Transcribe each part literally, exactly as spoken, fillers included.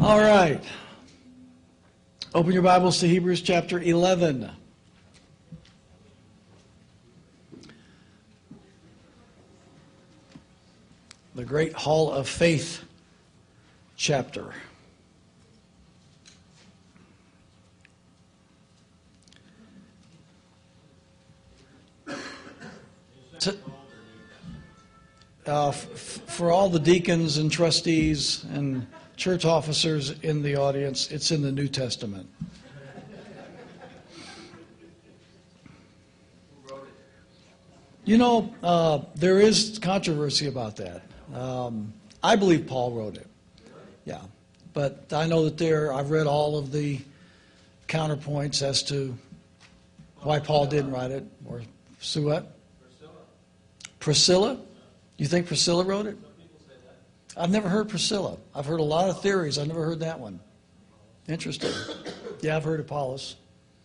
All right. Open your Bibles to Hebrews chapter eleven. The Great Hall of Faith chapter. Uh, f- for all the deacons and trustees and church officers in the audience, it's in the New Testament. You know, uh, there is controversy about that. Um, I believe Paul wrote it. Yeah. But I know that there, I've read all of the counterpoints as to why Paul didn't write it. Or Sue what? Priscilla. Priscilla? You think Priscilla wrote it? Some people say that. I've never heard Priscilla. I've heard a lot of theories. I've never heard that one. Interesting. Yeah, I've heard Apollos.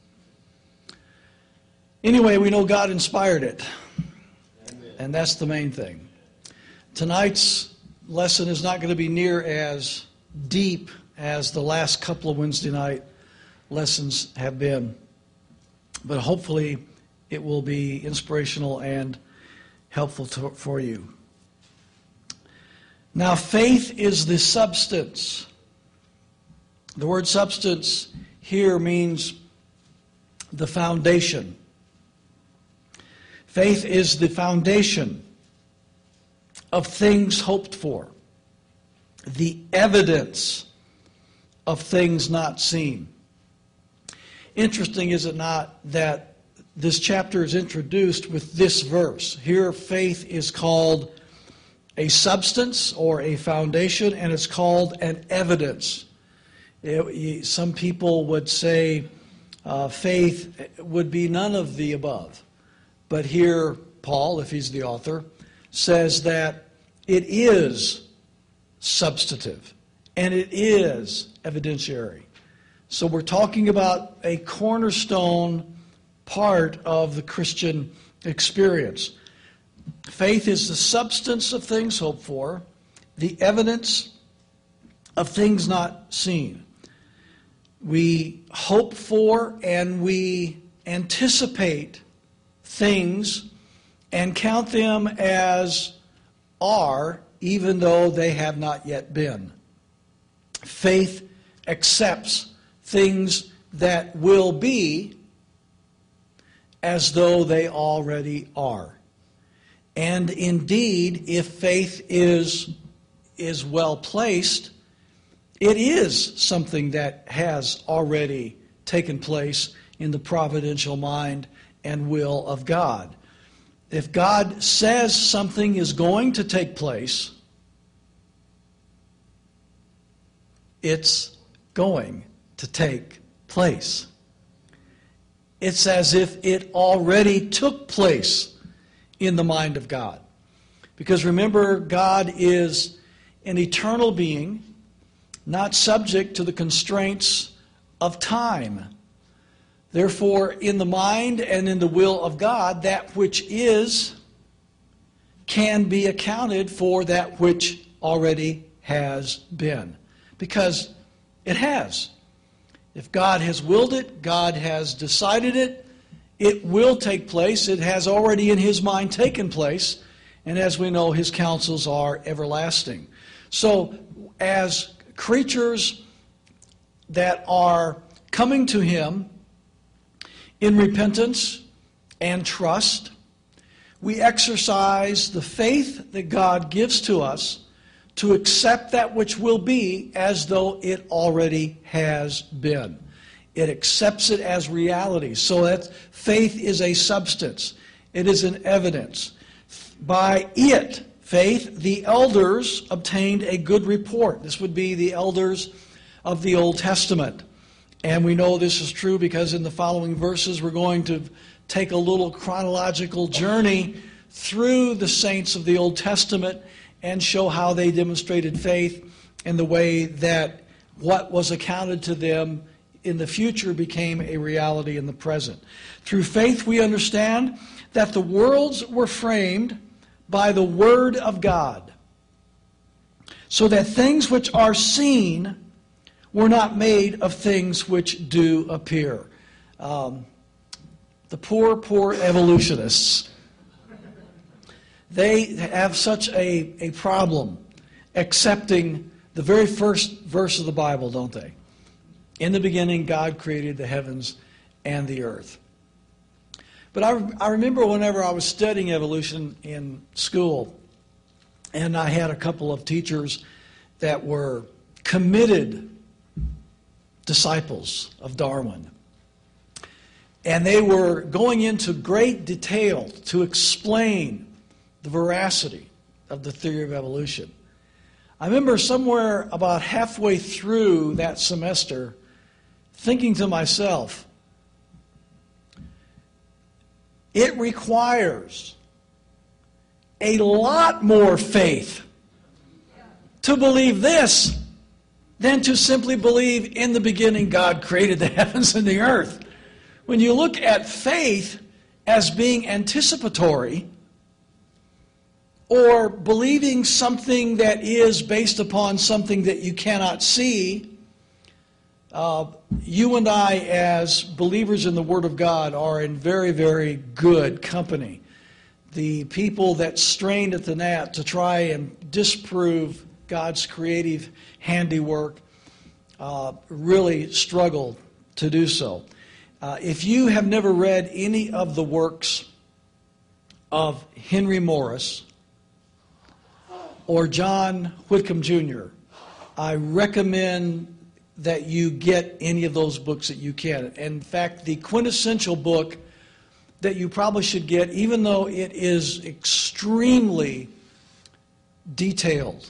Anyway, we know God inspired it. Amen. And that's the main thing. Tonight's lesson is not going to be near as deep as the last couple of Wednesday night lessons have been. But hopefully it will be inspirational and helpful to, for you. Now, faith is the substance. The word substance here means the foundation. Faith is the foundation of things hoped for, the evidence of things not seen. Interesting, is it not, that this chapter is introduced with this verse. Here, faith is called a substance or a foundation, and it's called an evidence. It, some people would say uh, faith would be none of the above. But here, Paul, if he's the author, says that it is substantive and it is evidentiary. So we're talking about a cornerstone part of the Christian experience. Faith is the substance of things hoped for, the evidence of things not seen. We hope for and we anticipate things and count them as are, even though they have not yet been. Faith accepts things that will be as though they already are. And indeed, if faith is, is well placed, it is something that has already taken place in the providential mind and will of God. If God says something is going to take place, it's going to take place. It's as if it already took place in the mind of God. Because remember, God is an eternal being, not subject to the constraints of time. Therefore, in the mind and in the will of God, that which is can be accounted for that which already has been. Because it has. If God has willed it, God has decided it, it will take place. It has already in His mind taken place. And as we know, His counsels are everlasting. So, as creatures that are coming to Him in repentance and trust, we exercise the faith that God gives to us to accept that which will be as though it already has been. It accepts it as reality. So that faith is a substance. It is an evidence. By it, faith, the elders obtained a good report. This would be the elders of the Old Testament. And we know this is true because in the following verses we're going to take a little chronological journey through the saints of the Old Testament and show how they demonstrated faith in the way that what was accounted to them in the future became a reality in the present. Through faith we understand that the worlds were framed by the Word of God, so that things which are seen We're not made of things which do appear. Um, the poor, poor evolutionists, they have such a, a problem accepting the very first verse of the Bible, don't they? In the beginning, God created the heavens and the earth. But I, I remember whenever I was studying evolution in school, and I had a couple of teachers that were committed disciples of Darwin. And they were going into great detail to explain the veracity of the theory of evolution. I remember somewhere about halfway through that semester thinking to myself, it requires a lot more faith to believe this than to simply believe in the beginning God created the heavens and the earth. When you look at faith as being anticipatory or believing something that is based upon something that you cannot see, uh, you and I as believers in the Word of God are in very, very good company. The people that strained at the gnat to try and disprove God's creative handiwork uh, really struggle to do so. Uh, if you have never read any of the works of Henry Morris or John Whitcomb Junior, I recommend that you get any of those books that you can. In fact, the quintessential book that you probably should get, even though it is extremely detailed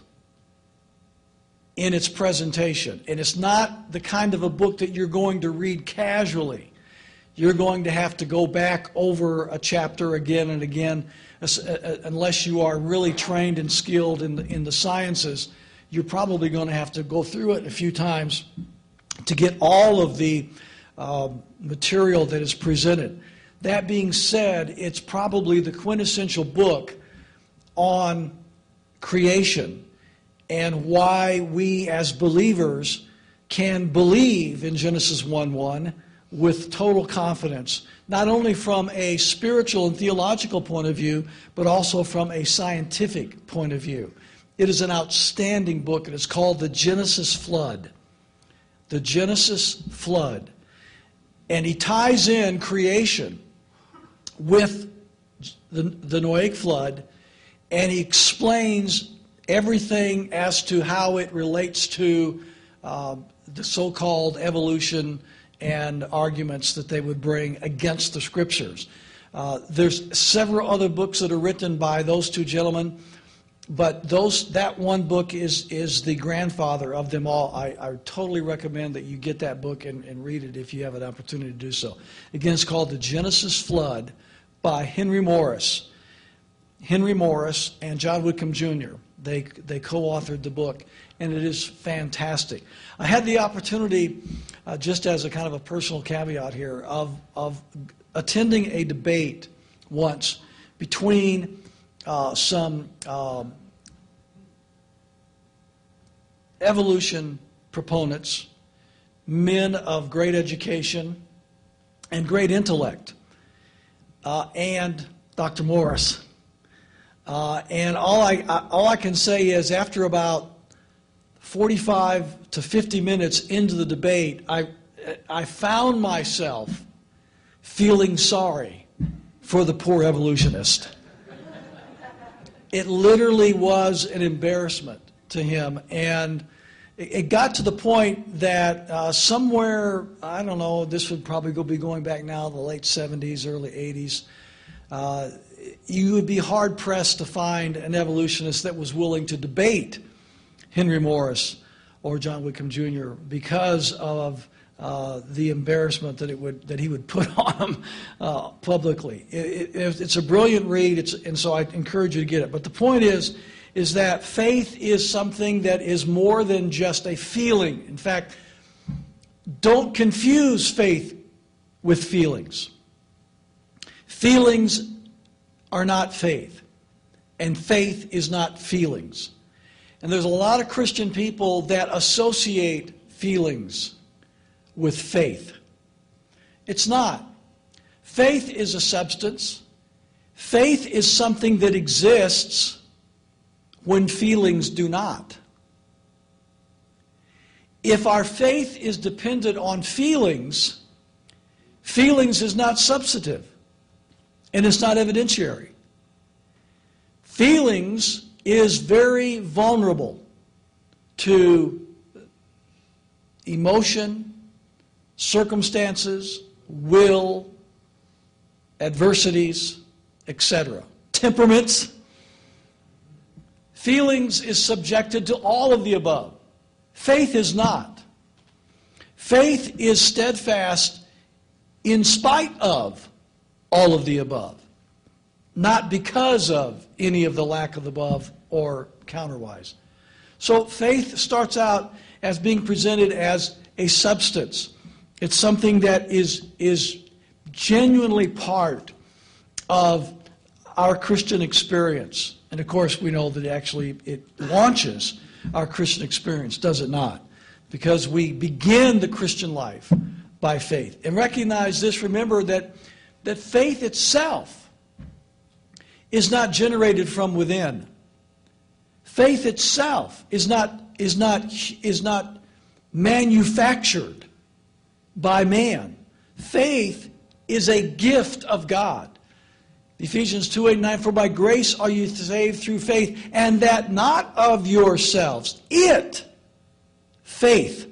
in its presentation, and it's not the kind of a book that you're going to read casually. You're going to have to go back over a chapter again and again, unless you are really trained and skilled in the, in the sciences. You're probably going to have to go through it a few times to get all of the uh, material that is presented. That being said, it's probably the quintessential book on creation and why we as believers can believe in Genesis one one with total confidence, not only from a spiritual and theological point of view, but also from a scientific point of view. It is an outstanding book, and it's called The Genesis Flood. The Genesis Flood. And he ties in creation with the, the Noahic flood, and he explains everything as to how it relates to uh, the so-called evolution and arguments that they would bring against the Scriptures. Uh, there's several other books that are written by those two gentlemen, but those that one book is, is the grandfather of them all. I, I totally recommend that you get that book and, and read it if you have an opportunity to do so. Again, it's called The Genesis Flood by Henry Morris. Henry Morris and John Whitcomb Junior They, they co-authored the book, and it is fantastic. I had the opportunity, uh, just as a kind of a personal caveat here, of, of attending a debate once between uh, some um, evolution proponents, men of great education and great intellect, uh, and Doctor Morris. Uh, and all I, I, all I can say is after about forty-five to fifty minutes into the debate, I, I found myself feeling sorry for the poor evolutionist. It literally was an embarrassment to him. And it, it got to the point that uh, somewhere, I don't know, this would probably go, be going back now, the late seventies, early eighties, uh, you would be hard-pressed to find an evolutionist that was willing to debate Henry Morris or John Whitcomb Junior because of uh, the embarrassment that it would that he would put on them uh, publicly. It, it, it's a brilliant read, it's, and so I encourage you to get it. But the point is, is that faith is something that is more than just a feeling. In fact, don't confuse faith with feelings. Feelings are not faith, and faith is not feelings. And there's a lot of Christian people that associate feelings with faith. It's not. Faith is a substance. Faith is something that exists when feelings do not. If our faith is dependent on feelings, feelings is not substantive, and it's not evidentiary. Feelings is very vulnerable to emotion, circumstances, will, adversities, et cetera. Temperaments. Feelings is subjected to all of the above. Faith is not. Faith is steadfast in spite of all of the above, not because of any of the lack of the above or counterwise. So faith starts out as being presented as a substance. It's something that is, is genuinely part of our Christian experience. And of course, we know that actually it launches our Christian experience, does it not? Because we begin the Christian life by faith. And recognize this, remember that, that faith itself is not generated from within. Faith itself is not, is not, is not manufactured by man. Faith is a gift of God. Ephesians two, eight, and nine, for by grace are you saved through faith, and that not of yourselves. It, faith,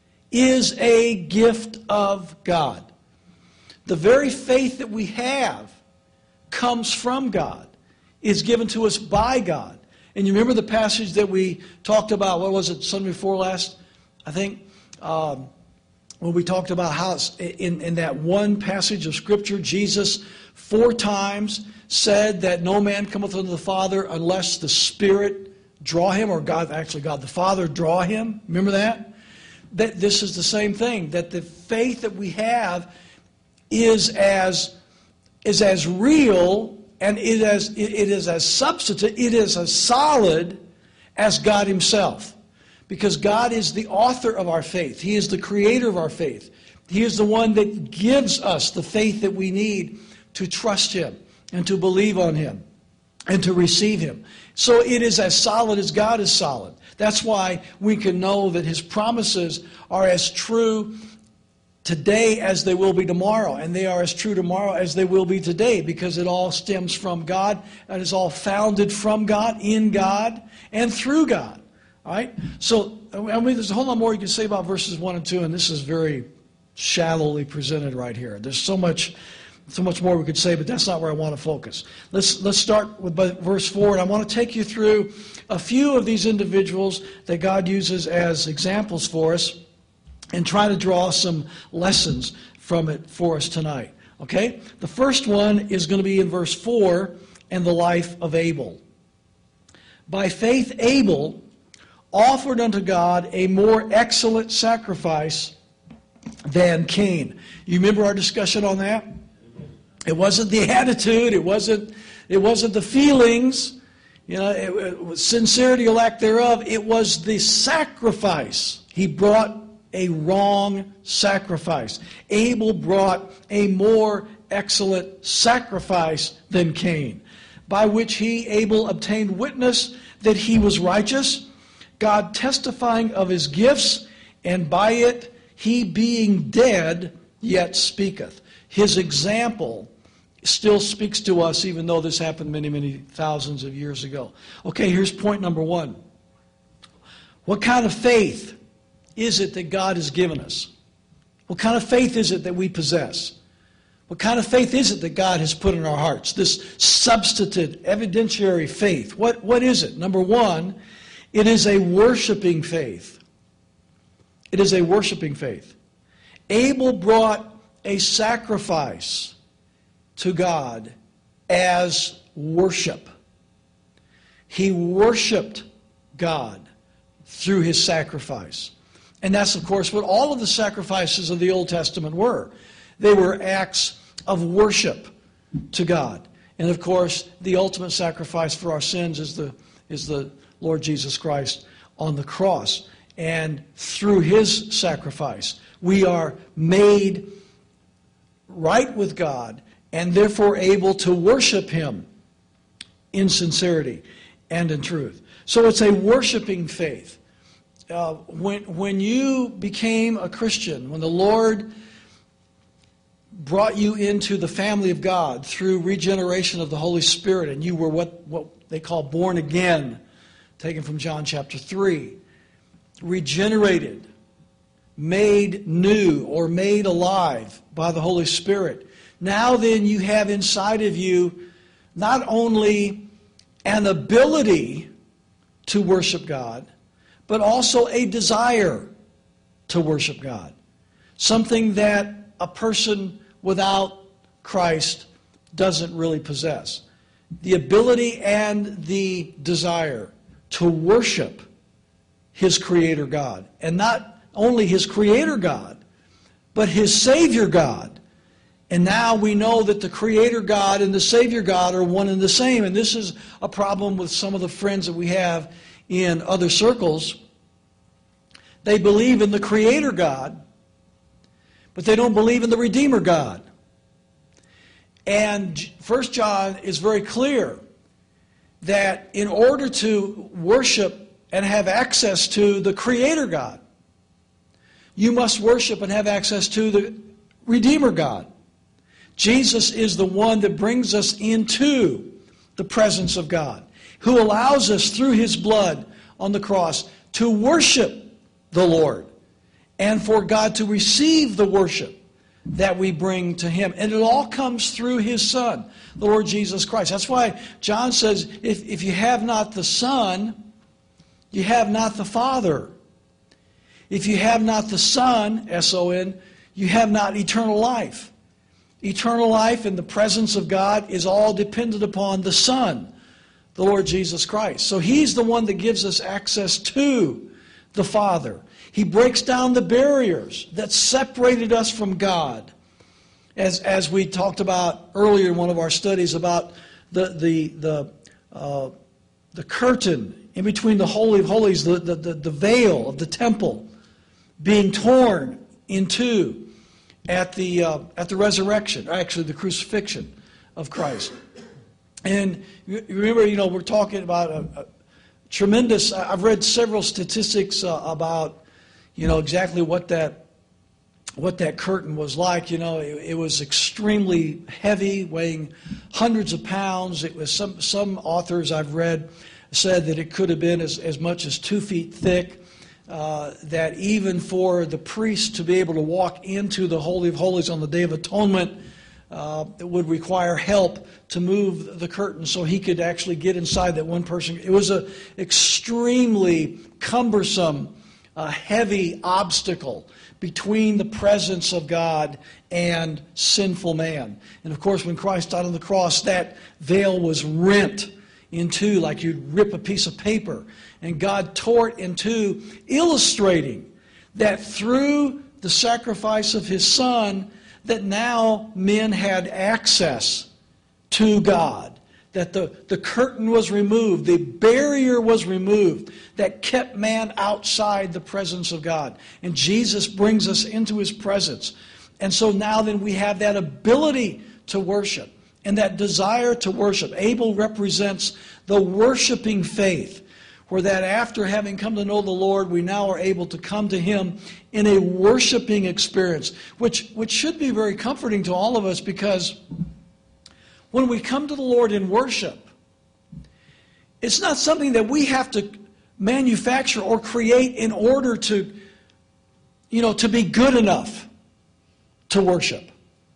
is a gift of God. The very faith that we have comes from God, is given to us by God. And you remember the passage that we talked about, what was it, Sunday before last, I think, um, when we talked about how in, in that one passage of Scripture, Jesus four times said that no man cometh unto the Father unless the Spirit draw him, or God, actually God the Father draw him. Remember that? That this is the same thing, that the faith that we have is as, is as real and it is, it is as substantive, it is as solid as God Himself. Because God is the author of our faith. He is the creator of our faith. He is the one that gives us the faith that we need to trust Him and to believe on Him and to receive Him. So it is as solid as God is solid. That's why we can know that His promises are as true today as they will be tomorrow. And they are as true tomorrow as they will be today, because it all stems from God and is all founded from God, in God, and through God. All right? So, I mean, there's a whole lot more you can say about verses one and two, and this is very shallowly presented right here. There's so much so much more we could say, but that's not where I want to focus. Let's, let's start with verse four, and I want to take you through a few of these individuals that God uses as examples for us and try to draw some lessons from it for us tonight. Okay? The first one is going to be in verse four, and the life of Abel. By faith Abel offered unto God a more excellent sacrifice than Cain. You remember our discussion on that? It wasn't the attitude, it wasn't, it wasn't the feelings, you know, it, it was sincerity or lack thereof. It was the sacrifice. He brought a wrong sacrifice. Abel brought a more excellent sacrifice than Cain, by which he, Abel, obtained witness that he was righteous, God testifying of his gifts, and by it he being dead yet speaketh. His example still speaks to us, even though this happened many, many thousands of years ago. Okay, here's point number one. What kind of faith is it that God has given us? What kind of faith is it that we possess? What kind of faith is it that God has put in our hearts? This substantive, evidentiary faith. What, what is it? Number one, it is a worshiping faith. It is a worshiping faith. Abel brought a sacrifice to God as worship. He worshiped God through his sacrifice. And that's, of course, what all of the sacrifices of the Old Testament were. They were acts of worship to God. And, of course, the ultimate sacrifice for our sins is the, is the Lord Jesus Christ on the cross. And through his sacrifice, we are made right with God and therefore able to worship him in sincerity and in truth. So it's a worshiping faith. Uh, when, when you became a Christian, when the Lord brought you into the family of God through regeneration of the Holy Spirit, and you were what, what they call born again, taken from John chapter three, regenerated, made new or made alive by the Holy Spirit. Now then you have inside of you not only an ability to worship God, but also a desire to worship God. Something that a person without Christ doesn't really possess. The ability and the desire to worship his Creator God. And not only his Creator God, but his Savior God. And now we know that the Creator God and the Savior God are one and the same. And this is a problem with some of the friends that we have in other circles. They believe in the Creator God, but they don't believe in the Redeemer God. And First John is very clear that in order to worship and have access to the Creator God, you must worship and have access to the Redeemer God. Jesus is the one that brings us into the presence of God, who allows us through his blood on the cross to worship the Lord and for God to receive the worship that we bring to him. And it all comes through his Son, the Lord Jesus Christ. That's why John says, if, if you have not the Son, you have not the Father. If you have not the Son, S O N, you have not eternal life. Eternal life in the presence of God is all dependent upon the Son, the Lord Jesus Christ. So he's the one that gives us access to the Father. He breaks down the barriers that separated us from God. As, as we talked about earlier in one of our studies about the, the, the, uh, the curtain in between the Holy of Holies, the, the, the, the veil of the temple being torn in two at the, uh, at the resurrection, actually the crucifixion of Christ. And you remember, you know, we're talking about a, a tremendous, I've read several statistics uh, about, you know, exactly what that what that curtain was like. You know, it, it was extremely heavy, weighing hundreds of pounds. It was some some authors I've read said that it could have been as, as much as two feet thick. Uh, that even for the priest to be able to walk into the Holy of Holies on the Day of Atonement, uh, it would require help to move the curtain so he could actually get inside that one person. It was an extremely cumbersome, uh, heavy obstacle between the presence of God and sinful man. And of course, when Christ died on the cross, that veil was rent in two like you'd rip a piece of paper. And God tore it in two, illustrating that through the sacrifice of his Son, that now men had access to God. That the, the curtain was removed, the barrier was removed that kept man outside the presence of God. And Jesus brings us into his presence. And so now then we have that ability to worship and that desire to worship. Abel represents the worshiping faith, where that after having come to know the Lord, we now are able to come to him in a worshiping experience, which, which should be very comforting to all of us, because when we come to the Lord in worship, it's not something that we have to manufacture or create in order to, you know, to be good enough to worship.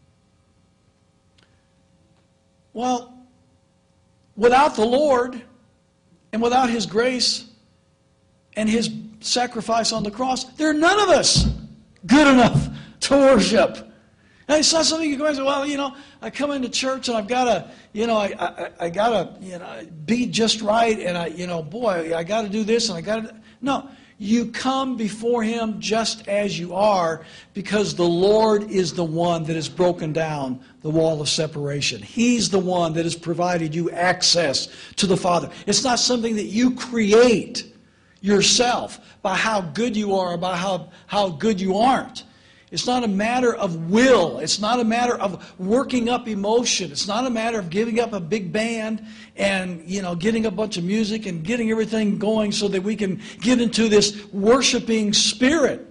Well, without the Lord and without his grace and his sacrifice on the cross, there are none of us good enough to worship. And it's not something you can say, well, you know, I come into church and I've got to, you know, I, I, I got to, you know, be just right, and I, you know, boy, I got to do this and I got to. No, you come before him just as you are, because the Lord is the one that has broken down the wall of separation. He's the one that has provided you access to the Father. It's not something that you create yourself by how good you are, by how, how good you aren't. It's not a matter of will. It's not a matter of working up emotion. It's not a matter of giving up a big band and, you know, getting a bunch of music and getting everything going so that we can get into this worshiping spirit.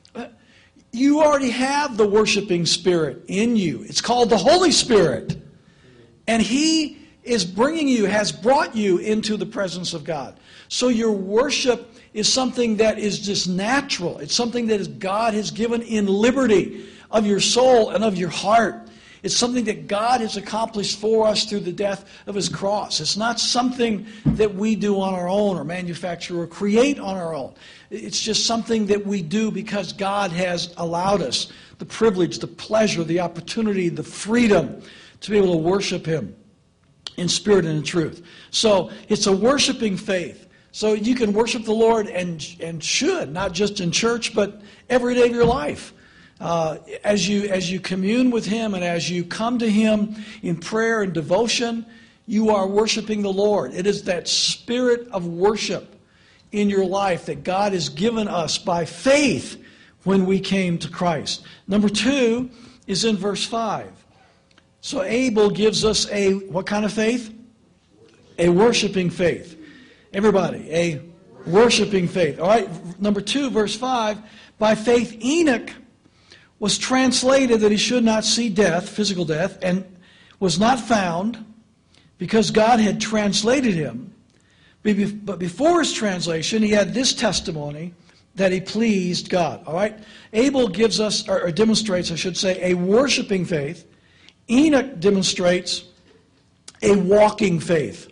You already have the worshiping spirit in you. It's called the Holy Spirit. And He is bringing you, has brought you into the presence of God. So your worship is something that is just natural. It's something that is God has given in liberty of your soul and of your heart. It's something that God has accomplished for us through the death of His cross. It's not something that we do on our own or manufacture or create on our own. It's just something that we do because God has allowed us the privilege, the pleasure, the opportunity, the freedom to be able to worship Him in spirit and in truth. So it's a worshiping faith. So you can worship the Lord and and should, not just in church, but every day of your life. Uh, as you as you commune with Him and as you come to Him in prayer and devotion, you are worshiping the Lord. It is that spirit of worship in your life that God has given us by faith when we came to Christ. Number two is in verse five. So Abel gives us a, what kind of faith? A worshiping faith. Everybody, a worshiping faith. All right, number two, verse five. By faith Enoch was translated that he should not see death, physical death, and was not found because God had translated him. But before his translation, he had this testimony that he pleased God. All right, Abel gives us, or demonstrates, I should say, a worshiping faith. Enoch demonstrates a walking faith.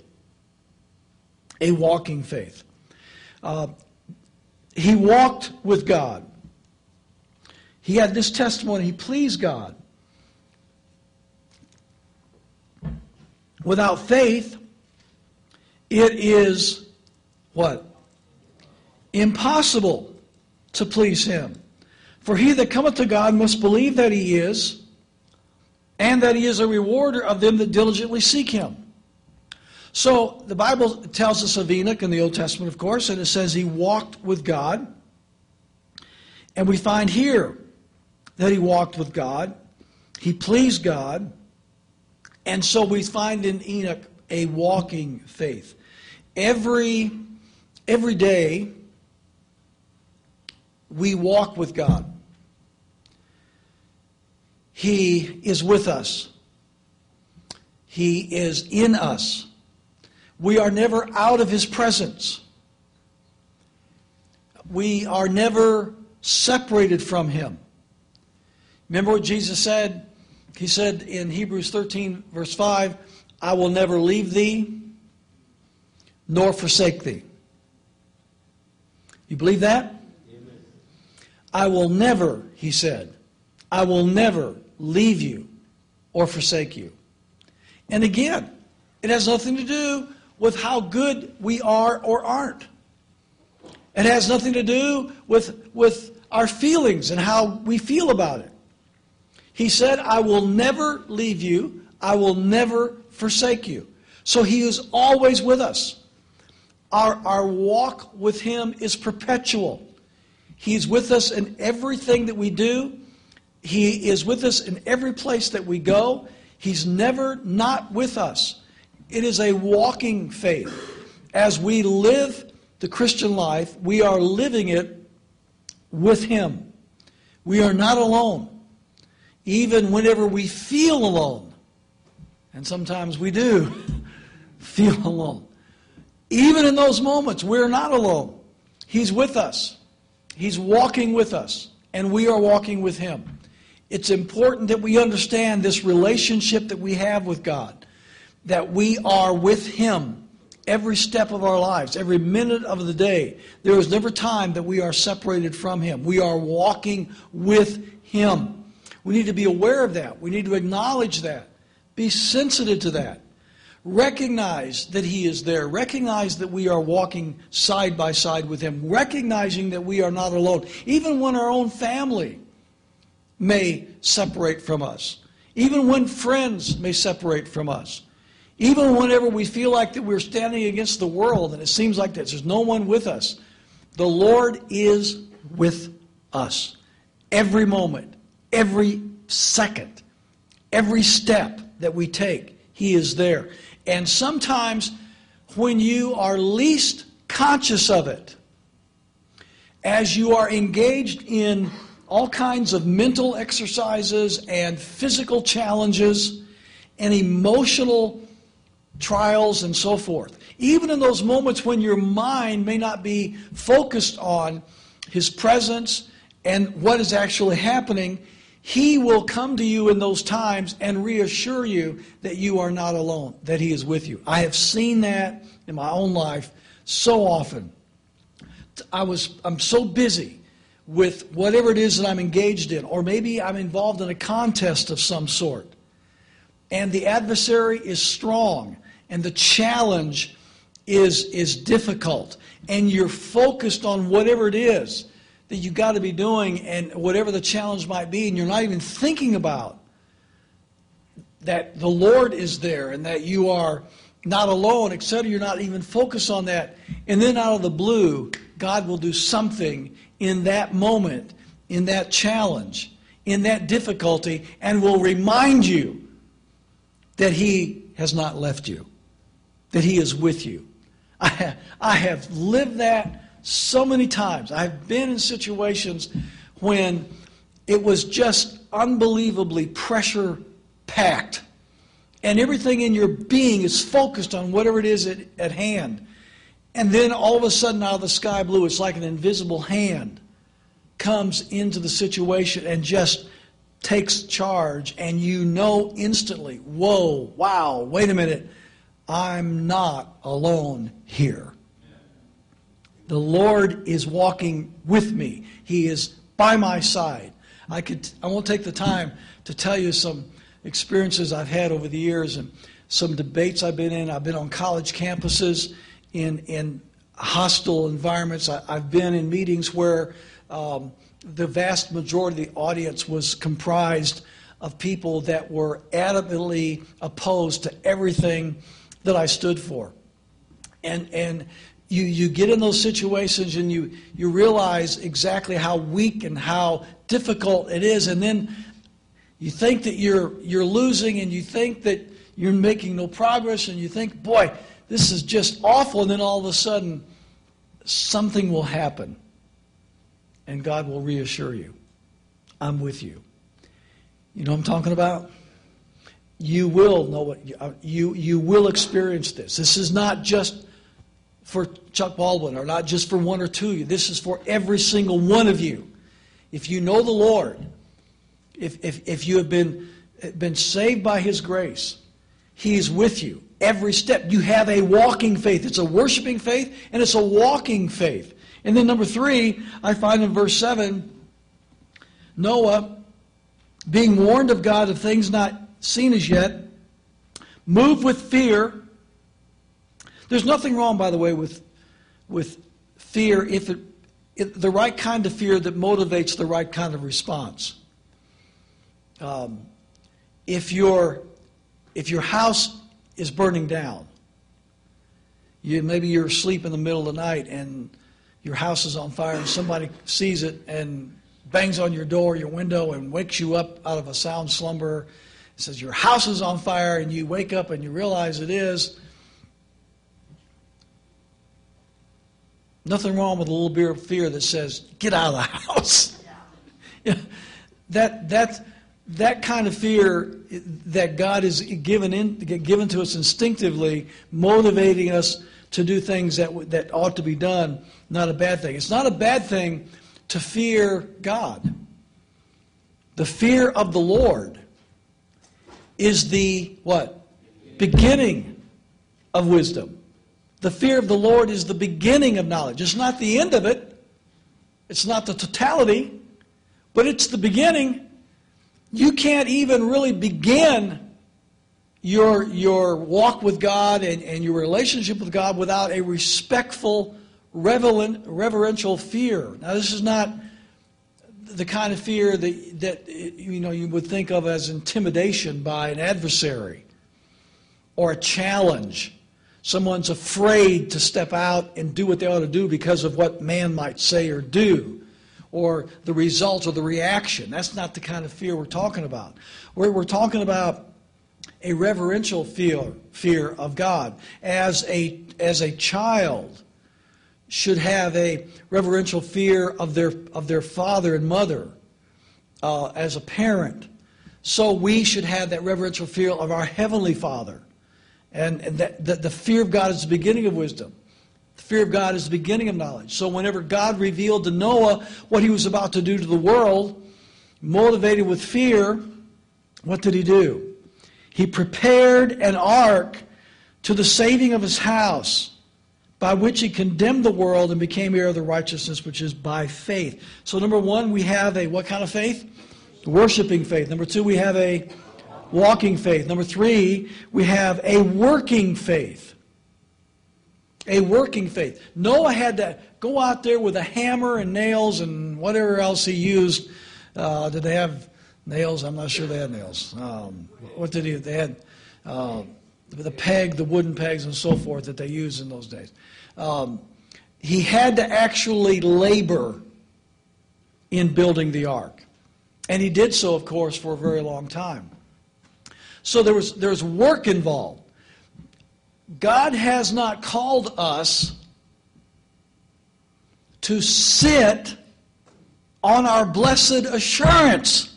A walking faith. Uh, he walked with God. He had this testimony. He pleased God. Without faith, it is what? Impossible to please Him. For he that cometh to God must believe that He is, and that He is a rewarder of them that diligently seek Him. So the Bible tells us of Enoch in the Old Testament, of course, and it says he walked with God. And we find here that he walked with God. He pleased God. And so we find in Enoch a walking faith. Every, every day we walk with God. He is with us. He is in us. We are never out of His presence. We are never separated from Him. Remember what Jesus said? He said in Hebrews thirteen, verse five, I will never leave thee, nor forsake thee. You believe that? Amen. I will never, He said, I will never leave you or forsake you. And again, it has nothing to do with how good we are or aren't. It has nothing to do with, with our feelings and how we feel about it. He said, I will never leave you. I will never forsake you. So He is always with us. Our, our walk with Him is perpetual. He's with us in everything that we do. He is with us in every place that we go. He's never not with us. It is a walking faith. As we live the Christian life, we are living it with Him. We are not alone. Even whenever we feel alone, and sometimes we do feel alone, even in those moments, we're not alone. He's with us. He's walking with us, and we are walking with Him. It's important that we understand this relationship that we have with God, that we are with Him every step of our lives, every minute of the day. There is never time that we are separated from Him. We are walking with Him. We need to be aware of that. We need to acknowledge that. Be sensitive to that. Recognize that He is there. Recognize that we are walking side by side with Him. Recognizing that we are not alone. Even when our own family may separate from us. Even when friends may separate from us. Even whenever we feel like that we're standing against the world and it seems like that there's no one with us. The Lord is with us. Every moment, every second, every step that we take, He is there. And sometimes when you are least conscious of it, as you are engaged in all kinds of mental exercises and physical challenges and emotional trials and so forth, even in those moments when your mind may not be focused on His presence and what is actually happening, He will come to you in those times and reassure you that you are not alone, that He is with you. I have seen that in my own life so often. I was, I'm so busy with whatever it is that I'm engaged in, or maybe I'm involved in a contest of some sort, and the adversary is strong, and the challenge is, is difficult, and you're focused on whatever it is that you've got to be doing, and whatever the challenge might be, and you're not even thinking about that the Lord is there and that you are not alone, et cetera. You're not even focused on that. And then out of the blue, God will do something in that moment, in that challenge, in that difficulty, and will remind you that He has not left you, that He is with you. I have, I have lived that so many times. I've been in situations when it was just unbelievably pressure-packed, and everything in your being is focused on whatever it is at, at hand. And then all of a sudden, out of the sky blue, it's like an invisible hand comes into the situation and just takes charge, and you know instantly, whoa, wow, wait a minute, I'm not alone here. The Lord is walking with me. He is by my side. I could, I won't take the time to tell you some experiences I've had over the years and some debates I've been in. I've been on college campuses in, in hostile environments. I, I've been in meetings where um, the vast majority of the audience was comprised of people that were adamantly opposed to everything that I stood for. And and you, you get in those situations and you, you realize exactly how weak and how difficult it is, and then you think that you're you're losing, and you think that you're making no progress, and you think, boy, this is just awful, and then all of a sudden something will happen and God will reassure you, I'm with you. You know what I'm talking about? You will know what you, you you will experience this. This is not just for Chuck Baldwin, or not just for one or two of you. This is for every single one of you. If you know the Lord, if if, if you have been been saved by His grace, He is with you every step. You have a walking faith. It's a worshiping faith, and it's a walking faith. And then number three, I find in verse seven, Noah, being warned of God of things not seen as yet, moved with fear. There's nothing wrong, by the way, with, with fear if it, it the right kind of fear that motivates the right kind of response. Um, if your if your house is burning down, you maybe you're asleep in the middle of the night and your house is on fire, and somebody sees it and bangs on your door, your window, and wakes you up out of a sound slumber. It says your house is on fire, and you wake up and you realize it is. Nothing wrong with a little bit of fear that says, get out of the house. Yeah. that, that, that kind of fear that God has given, in, given to us instinctively, motivating us to do things that, that ought to be done, not a bad thing. It's not a bad thing to fear God. The fear of the Lord is the, what? Beginning of wisdom. The fear of the Lord is the beginning of knowledge. It's not the end of it. It's not the totality, but it's the beginning. You can't even really begin your, your walk with God and, and your relationship with God without a respectful, reverent, reverential fear. Now, this is not the kind of fear that, that you know you would think of as intimidation by an adversary or a challenge Someone's afraid to step out and do what they ought to do because of what man might say or do, or the result or the reaction. That's not the kind of fear we're talking about. We're, we're talking about a reverential fear, fear of God. As a, as a child should have a reverential fear of their, of their father and mother uh, as a parent, so we should have that reverential fear of our Heavenly Father. And, and that, that the fear of God is the beginning of wisdom. The fear of God is the beginning of knowledge. So whenever God revealed to Noah what he was about to do to the world, motivated with fear, what did he do? He prepared an ark to the saving of his house, by which he condemned the world and became heir of the righteousness which is by faith. So number one, we have a what kind of faith? Worshiping faith. Number two, we have a walking faith. Number three, we have a working faith. A working faith. Noah had to go out there with a hammer and nails and whatever else he used. Uh, did they have nails? I'm not sure they had nails. Um, what did he? They had uh, the peg, the wooden pegs, and so forth that they used in those days. Um, he had to actually labor in building the ark, and he did so, of course, for a very long time. So there was there's work involved. God has not called us to sit on our blessed assurance.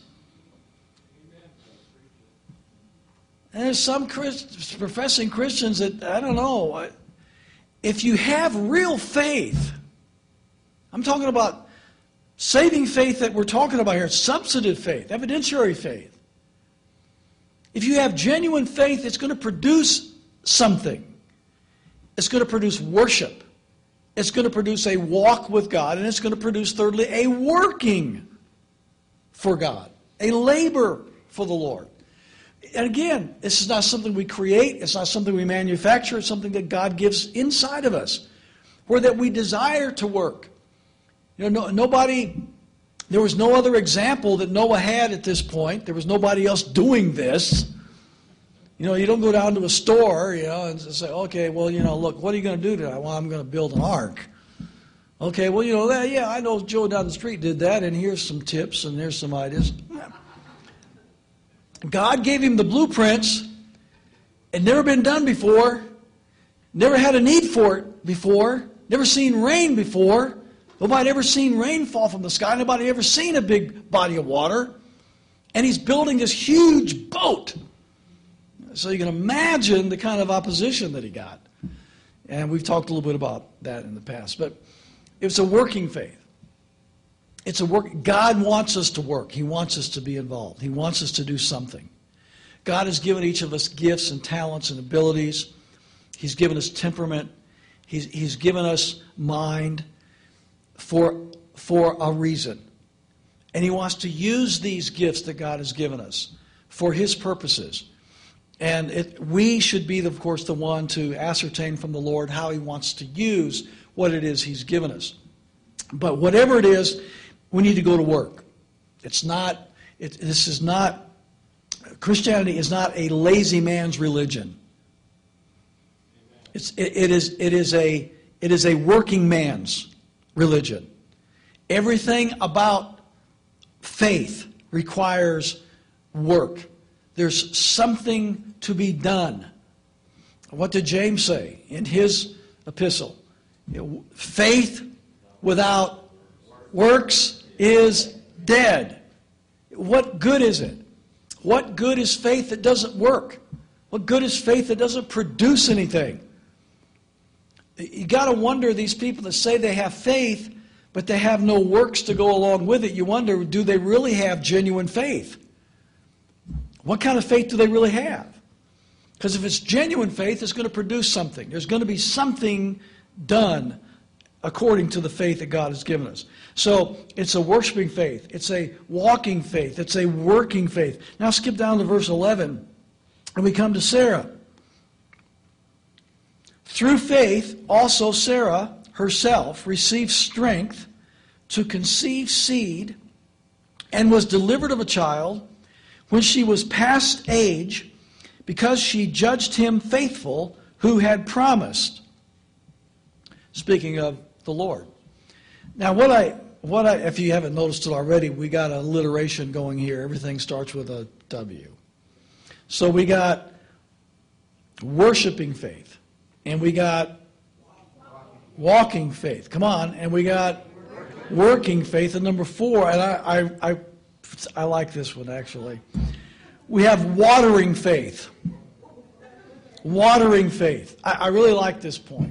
And there's some Christ, professing Christians that, I don't know, if you have real faith, I'm talking about saving faith that we're talking about here, substantive faith, evidentiary faith. If you have genuine faith, it's going to produce something. It's going to produce worship. It's going to produce a walk with God. And it's going to produce, thirdly, a working for God. A labor for the Lord. And again, this is not something we create. It's not something we manufacture. It's something that God gives inside of us. Where that we desire to work. You know, no, nobody... There was no other example that Noah had at this point. There was nobody else doing this. You know, you don't go down to a store, you know, and say, okay, well, you know, look, what are you going to do today? Well, I'm going to build an ark. Okay, well, you know, that, yeah, I know Joe down the street did that, and here's some tips, and here's some ideas. God gave him the blueprints. It never been done before. Never had a need for it before. Never seen rain before. Nobody ever seen rain fall from the sky. Nobody ever seen a big body of water. And he's building this huge boat. So you can imagine the kind of opposition that he got. And we've talked a little bit about that in the past. But it's a working faith. It's a work. God wants us to work. He wants us to be involved. He wants us to do something. God has given each of us gifts and talents and abilities. He's given us temperament. He's, he's given us mind. For, for a reason. And he wants to use these gifts that God has given us for his purposes. And it, we should be, of course, the one to ascertain from the Lord how he wants to use what it is he's given us. But whatever it is, we need to go to work. It's not, it, this is not, Christianity is not a lazy man's religion. It's, it, it is, it is a, it is a working man's religion. Everything about faith requires work. There's something to be done. What did James say in his epistle? Faith without works is dead. What good is it? What good is faith that doesn't work? What good is faith that doesn't produce anything? You got to wonder, these people that say they have faith, but they have no works to go along with it. You wonder, do they really have genuine faith? What kind of faith do they really have? Because if it's genuine faith, it's going to produce something. There's going to be something done according to the faith that God has given us. So it's a worshiping faith. It's a walking faith. It's a working faith. Now skip down to verse eleven, and we come to Sarah. Through faith, also Sarah herself received strength to conceive seed and was delivered of a child when she was past age, because she judged him faithful who had promised. Speaking of the Lord. Now, what I, what I, if you haven't noticed it already, we got an alliteration going here. Everything starts with a W. So we got worshiping faith, and we got walking faith. Come on, and we got working faith. And number four, and I, I, I, I like this one actually. We have watering faith. Watering faith. I, I really like this point.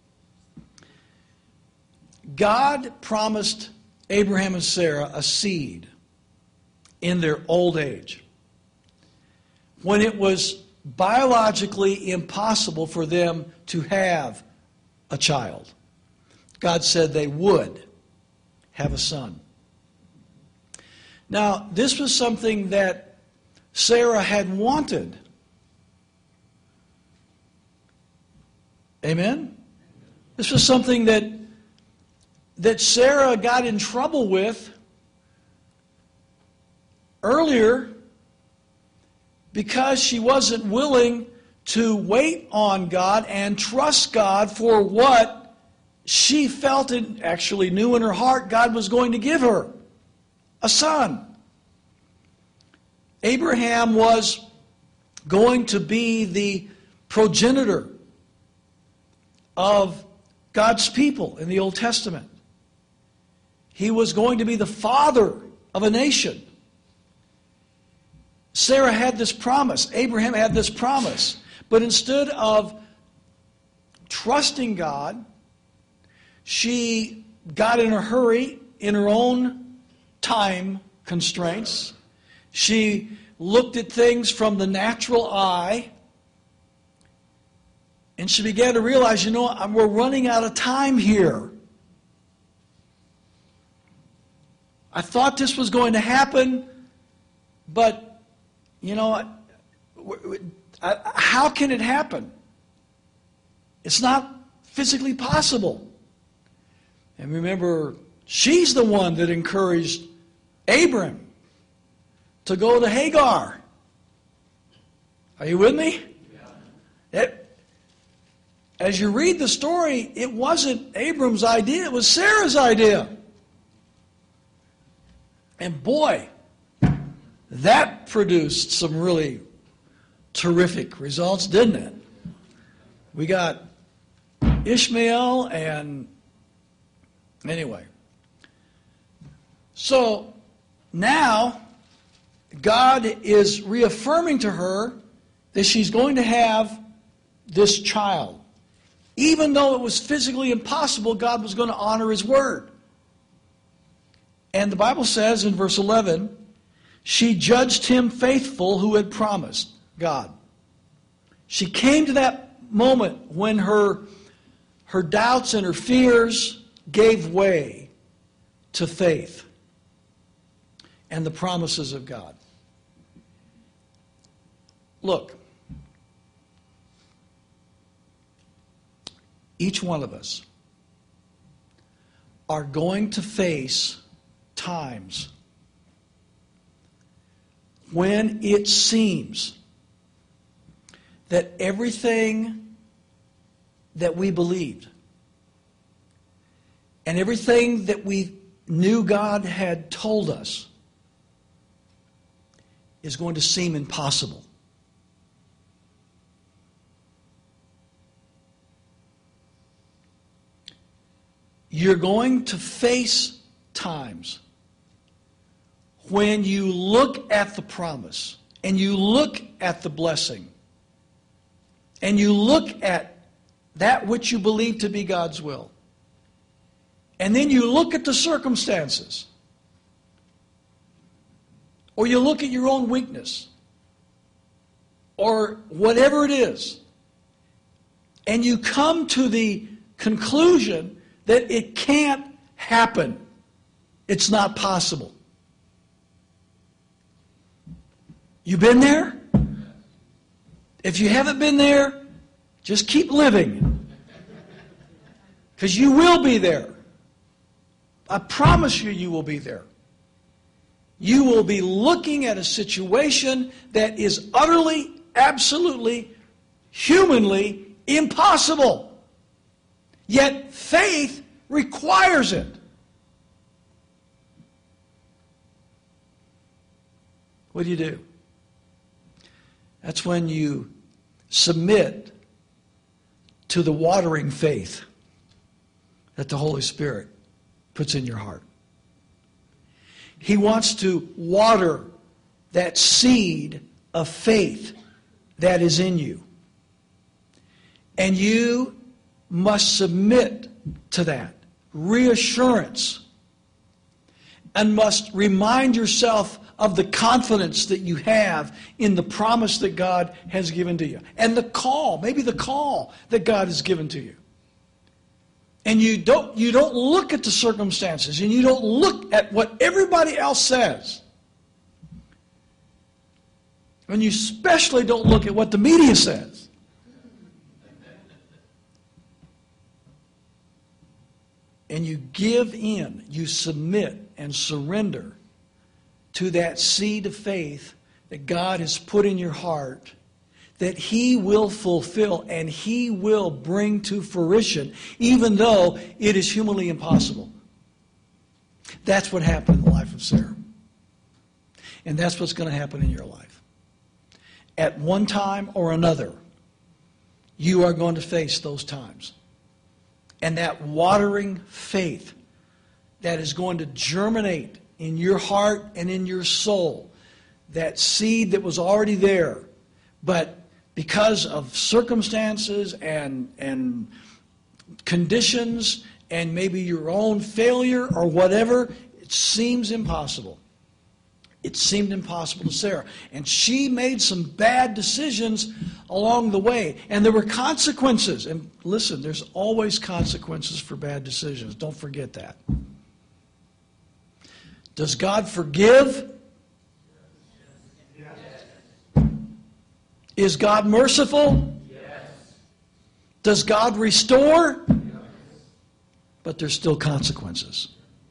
God promised Abraham and Sarah a seed in their old age, when it was biologically impossible for them to have a child. God said they would have a son. Now, this was something that Sarah had wanted. Amen? This was something that that Sarah got in trouble with earlier because she wasn't willing to wait on God and trust God for what she felt and actually knew in her heart God was going to give her, a son. Abraham was going to be the progenitor of God's people in the Old Testament. He was going to be the father of a nation. Sarah had this promise. Abraham had this promise. But instead of trusting God, she got in a hurry in her own time constraints. She looked at things from the natural eye. And she began to realize, you know, we're running out of time here. I thought this was going to happen, but, you know, how can it happen? It's not physically possible. And remember, she's the one that encouraged Abram to go to Hagar. Are you with me? Yeah. It, as you read the story, it wasn't Abram's idea, it was Sarah's idea. And boy, that produced some really terrific results, didn't it? We got Ishmael and anyway. So now God is reaffirming to her that she's going to have this child. Even though it was physically impossible, God was going to honor His word. And the Bible says in verse eleven, she judged him faithful who had promised God. She came to that moment when her, her doubts and her fears gave way to faith and the promises of God. Look, each one of us are going to face times when it seems that everything that we believed and everything that we knew God had told us is going to seem impossible. You're going to face times when you look at the promise and you look at the blessing and you look at that which you believe to be God's will, and then you look at the circumstances, or you look at your own weakness, or whatever it is, and you come to the conclusion that it can't happen. It's not possible. You been there? If you haven't been there, just keep living. Because you will be there. I promise you, you will be there. You will be looking at a situation that is utterly, absolutely, humanly impossible. Yet faith requires it. What do you do? That's when you submit to the watering faith that the Holy Spirit puts in your heart. He wants to water that seed of faith that is in you. And you must submit to that reassurance and must remind yourself of the confidence that you have in the promise that God has given to you. And the call, maybe the call that God has given to you. And you don't, you don't look at the circumstances, and you don't look at what everybody else says. And you especially don't look at what the media says. And you give in, you submit and surrender to that seed of faith that God has put in your heart, that He will fulfill and He will bring to fruition, even though it is humanly impossible. That's what happened in the life of Sarah. And that's what's going to happen in your life. At one time or another, you are going to face those times. And that watering faith that is going to germinate in your heart and in your soul, that seed that was already there, but because of circumstances and, and conditions and maybe your own failure or whatever, it seems impossible. It seemed impossible to Sarah. And she made some bad decisions along the way. And there were consequences. And listen, there's always consequences for bad decisions. Don't forget that. Does God forgive? Yes. Is God merciful? Yes. Does God restore? Yes. But there's still consequences.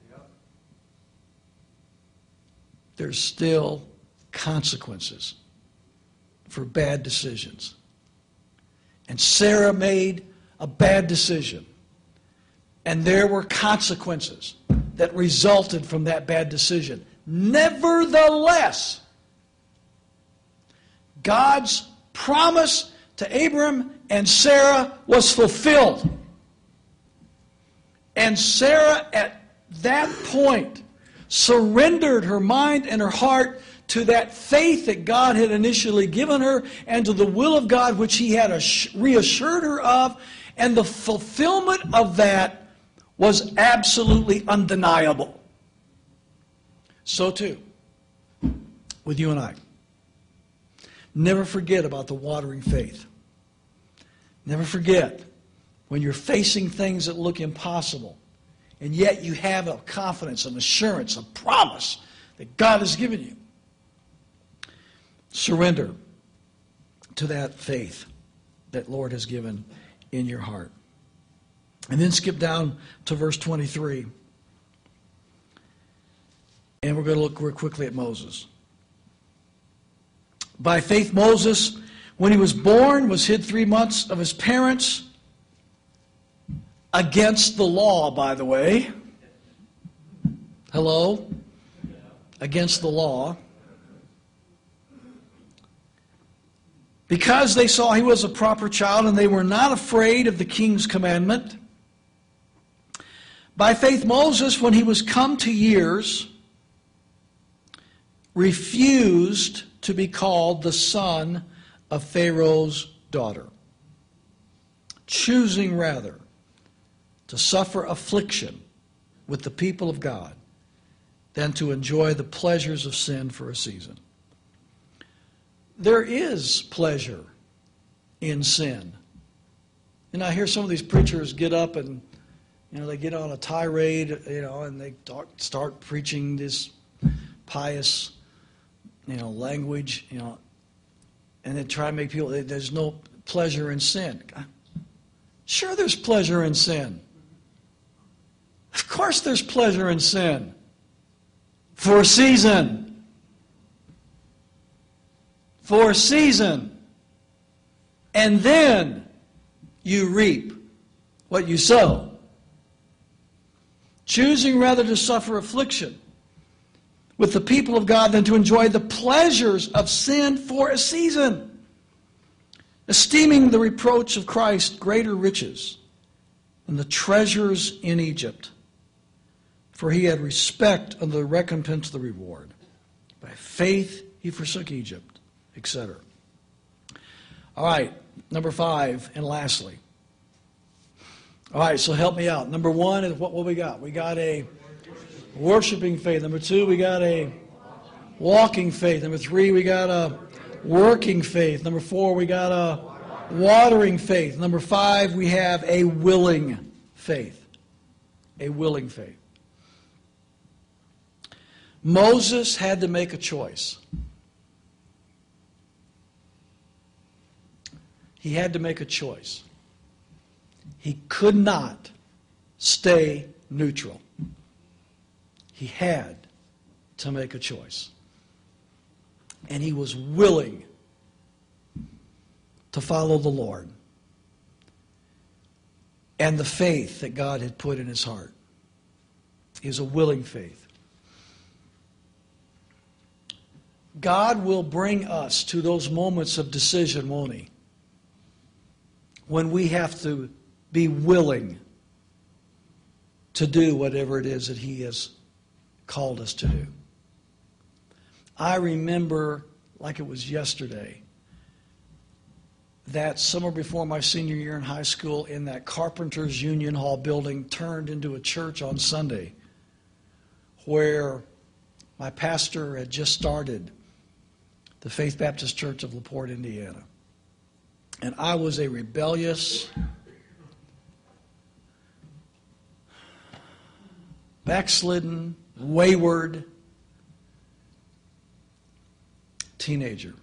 There's still consequences for bad decisions. And Sarah made a bad decision. And there were consequences that resulted from that bad decision. Nevertheless, God's promise to Abram and Sarah was fulfilled. And Sarah, at that point, surrendered her mind and her heart to that faith that God had initially given her and to the will of God which He had reassured her of. And the fulfillment of that was absolutely undeniable. So too, with you and I. Never forget about the watering faith. Never forget when you're facing things that look impossible, and yet you have a confidence, an assurance, a promise that God has given you. Surrender to that faith that Lord has given in your heart. And then skip down to verse twenty-three. And we're going to look real quickly at Moses. By faith, Moses, when he was born, was hid three months of his parents, against the law, by the way. Hello? Against the law. Because they saw he was a proper child and they were not afraid of the king's commandment. By faith, Moses, when he was come to years, refused to be called the son of Pharaoh's daughter, choosing rather to suffer affliction with the people of God than to enjoy the pleasures of sin for a season. There is pleasure in sin. And I hear some of these preachers get up and, you know, they get on a tirade, you know, and they talk, start preaching this pious, you know, language, you know, and they try to make people, there's no pleasure in sin. Sure, there's pleasure in sin. Of course there's pleasure in sin. For a season. For a season. And then you reap what you sow. Choosing rather to suffer affliction with the people of God than to enjoy the pleasures of sin for a season, esteeming the reproach of Christ greater riches than the treasures in Egypt, for he had respect unto the recompense of the reward. By faith he forsook Egypt, et cetera. All right, number five, and lastly. All right, so help me out. Number one is what, what we got? We got a worshiping faith. Number two, we got a walking faith. Number three, we got a working faith. Number four, we got a watering faith. Number five, we have a willing faith. A willing faith. Moses had to make a choice. He had to make a choice. He could not stay neutral. He had to make a choice. And he was willing to follow the Lord and the faith that God had put in his heart. It was a willing faith. God will bring us to those moments of decision, won't he? When we have to be willing to do whatever it is that he has called us to do. I remember, like it was yesterday, that summer before my senior year in high school, in that Carpenters Union Hall building turned into a church on Sunday, where my pastor had just started the Faith Baptist Church of LaPorte, Indiana. And I was a rebellious, backslidden, wayward teenager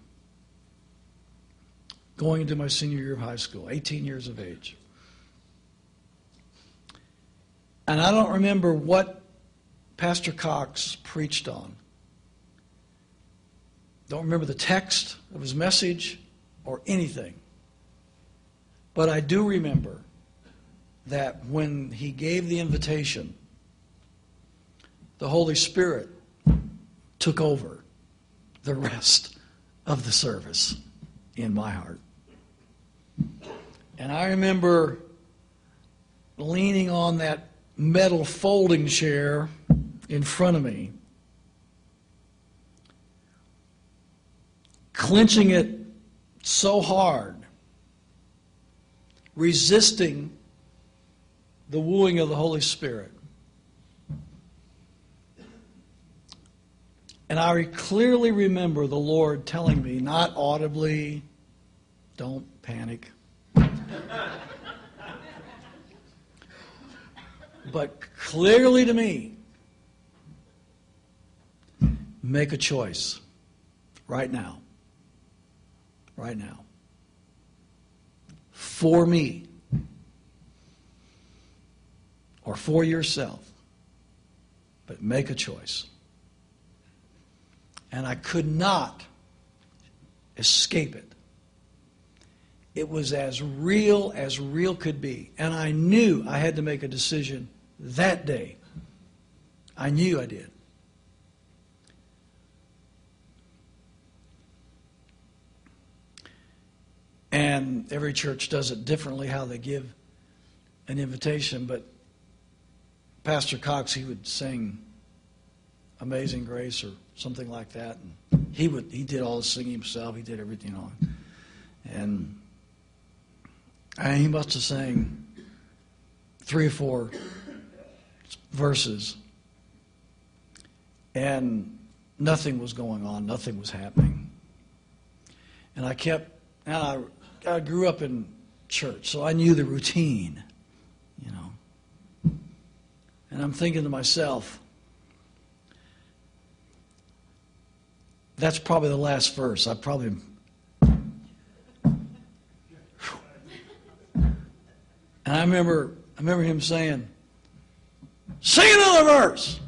going into my senior year of high school, eighteen years of age. And I don't remember what Pastor Cox preached on. Don't remember the text of his message or anything. But I do remember that when he gave the invitation, the Holy Spirit took over the rest of the service in my heart. And I remember leaning on that metal folding chair in front of me, clenching it so hard, resisting the wooing of the Holy Spirit. And I clearly remember the Lord telling me, not audibly, don't panic, but clearly to me, make a choice right now. Right now. For me. Or for yourself. But make a choice. And I could not escape it. It was as real as real could be. And I knew I had to make a decision that day. I knew I did. And every church does it differently, how they give an invitation. But Pastor Cox, he would sing Amazing Grace or something like that. And he would he did all the singing himself. He did everything on it. And, and he must have sang three or four verses. And nothing was going on. Nothing was happening. And I kept, and I, I grew up in church, so I knew the routine, you know. And I'm thinking to myself, that's probably the last verse. I probably... And I remember, I remember him saying, sing another verse.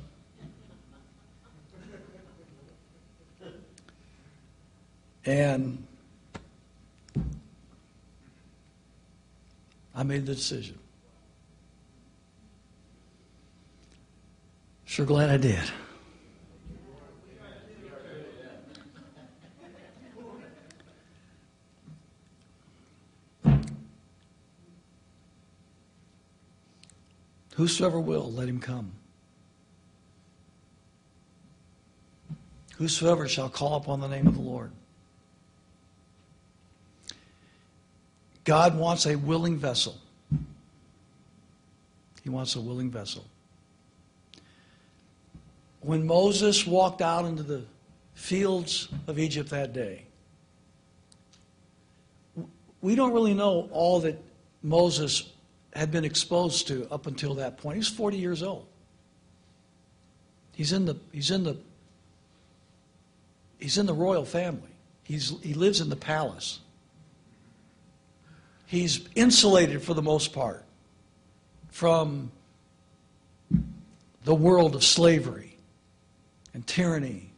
And I made the decision. Sure glad I did. Whosoever will, let him come. Whosoever shall call upon the name of the Lord. God wants a willing vessel. He wants a willing vessel. When Moses walked out into the fields of Egypt that day, we don't really know all that Moses had been exposed to up until that point. He was forty years old. He's in the he's in the he's in the royal family. He's he lives in the palace. He's insulated for the most part from the world of slavery and tyranny.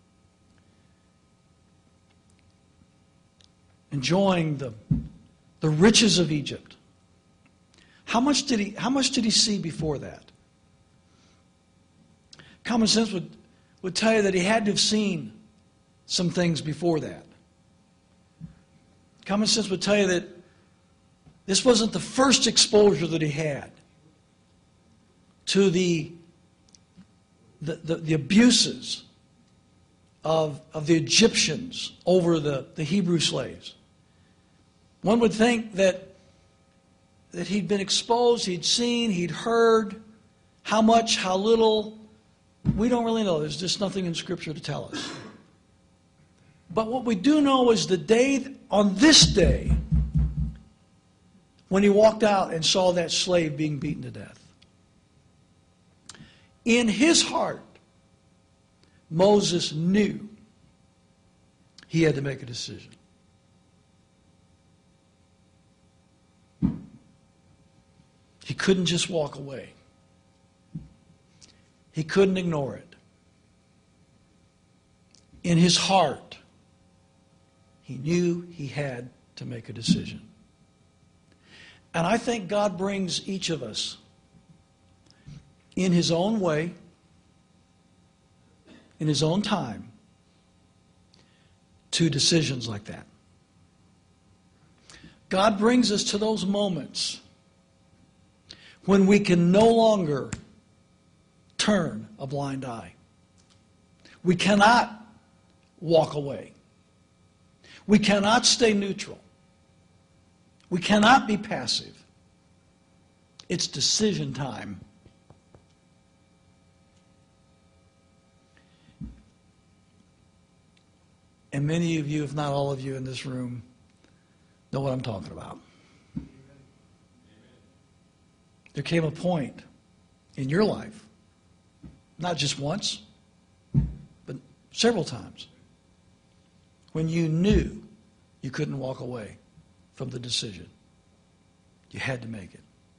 Enjoying the the riches of Egypt. How much did he, how much did he see before that? Common sense would, would tell you that he had to have seen some things before that. Common sense would tell you that this wasn't the first exposure that he had to the, the, the, the abuses of, of the Egyptians over the, the Hebrew slaves. One would think that that he'd been exposed, he'd seen, he'd heard. How much, how little, we don't really know. There's just nothing in Scripture to tell us. But what we do know is the day, on this day, when he walked out and saw that slave being beaten to death. In his heart, Moses knew he had to make a decision. He couldn't just walk away. He couldn't ignore it. In his heart, he knew he had to make a decision. And I think God brings each of us in his own way, in his own time, to decisions like that. God brings us to those moments when we can no longer turn a blind eye. We cannot walk away. We cannot stay neutral. We cannot be passive. It's decision time. And many of you, if not all of you in this room, know what I'm talking about. There came a point in your life, not just once, but several times, when you knew you couldn't walk away from the decision. You had to make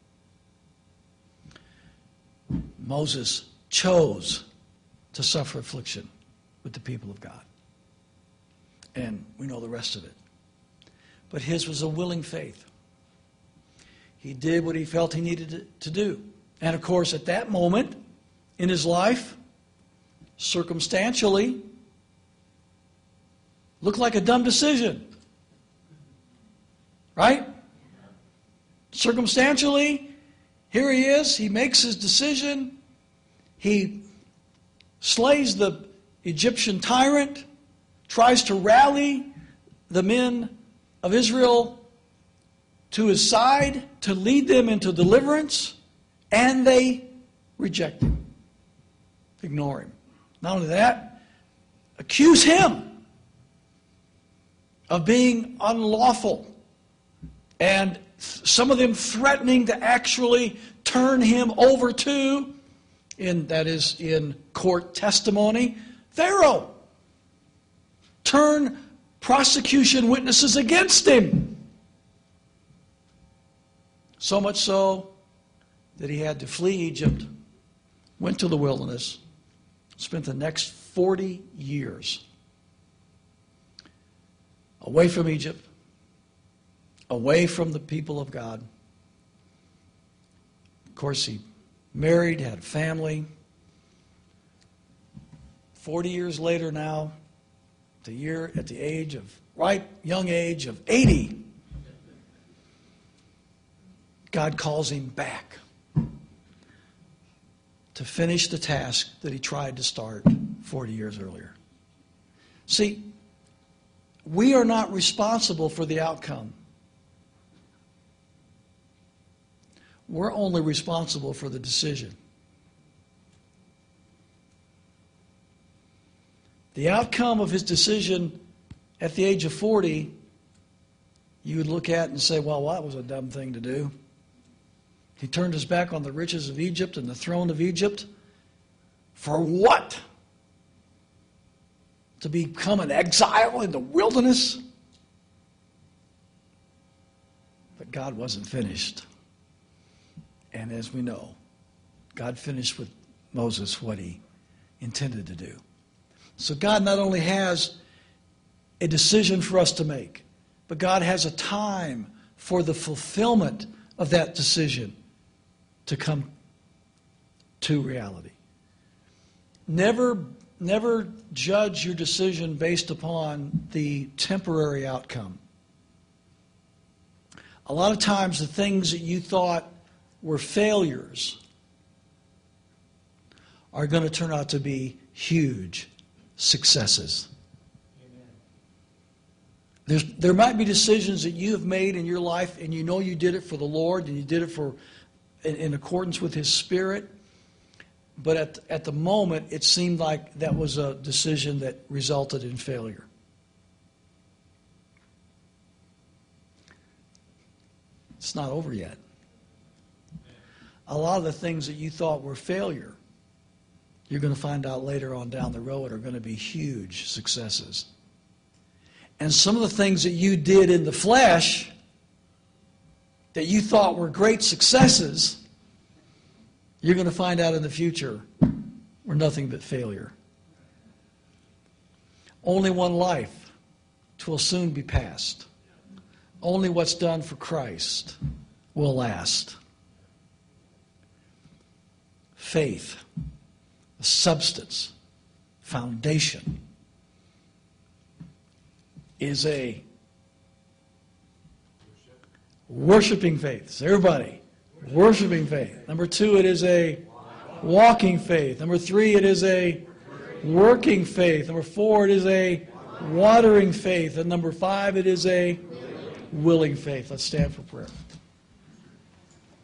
it. Moses chose to suffer affliction with the people of God. And we know the rest of it. But his was a willing faith. He did what he felt he needed to do. And of course, at that moment in his life, circumstantially, looked like a dumb decision. Right? Circumstantially, here he is. He makes his decision. He slays the Egyptian tyrant, tries to rally the men of Israel to his side to lead them into deliverance, and they reject him, ignore him. Not only that, accuse him of being unlawful, and some of them threatening to actually turn him over to, in that is in court testimony, Pharaoh. Turn prosecution witnesses against him. So much so that he had to flee Egypt, went to the wilderness, spent the next forty years away from Egypt, away from the people of God, Of course, he married, had a family. Forty years later now, the year at the age of, right, young age of eighty, God calls him back to finish the task that he tried to start forty years earlier. See, we are not responsible for the outcome. We're only responsible for the decision. The outcome of his decision at the age of forty, you would look at and say, well, that was a dumb thing to do. He turned his back on the riches of Egypt and the throne of Egypt. For what? To become an exile in the wilderness? But God wasn't finished. And as we know, God finished with Moses what he intended to do. So God not only has a decision for us to make, but God has a time for the fulfillment of that decision to come to reality. Never, never judge your decision based upon the temporary outcome. A lot of times the things that you thought were failures are going to turn out to be huge successes. Amen. There's, there might be decisions that you have made in your life and you know you did it for the Lord and you did it for in, in accordance with His Spirit, but at, at the moment it seemed like that was a decision that resulted in failure. It's not over yet. A lot of the things that you thought were failure, you're going to find out later on down the road are going to be huge successes. And some of the things that you did in the flesh that you thought were great successes, you're going to find out in the future were nothing but failure. Only one life, 'twill soon be past. Only what's done for Christ will last. Faith, a substance, foundation, is a worshiping faith. So everybody, worshiping faith. Number two, it is a walking faith. Number three, it is a working faith. Number four, it is a watering faith. And number five, it is a willing faith. Let's stand for prayer.